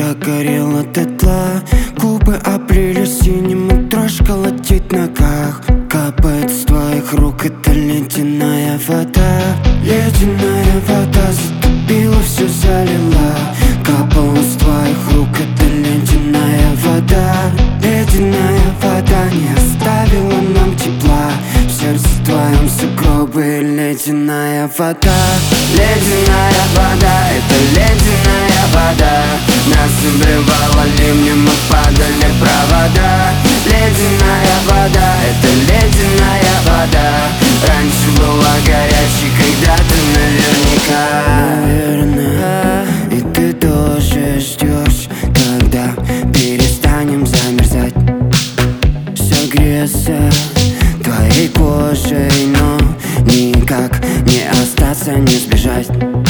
догорела дотла. Губы облили синим, и дрожь колотит в ногах. Капает с твоих рук, это ледяная вода. Ледяная вода затопила, все залила. Капала с твоих рук, это ледяная вода. Ледяная вода не оставила нам тепла. В сердце твоем сугробы, ледяная вода. Ледяная вода, это ледяная вода. Нас обрывало ливнем, мы падали провода. Ледяная вода, это ледяная вода. Раньше была горячей, когда-то наверняка. Наверное, и ты тоже ждешь, когда перестанем замерзать, согреться твоей кожей, но никак не остаться, не сбежать.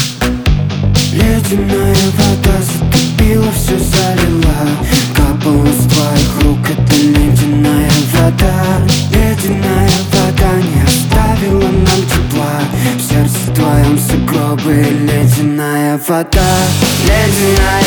Ледяная вода затопила, все залила. Капала с твоих рук, это ледяная вода. Ледяная вода не оставила нам тепла. В сердце твоем сугробы, ледяная вода. Ледяная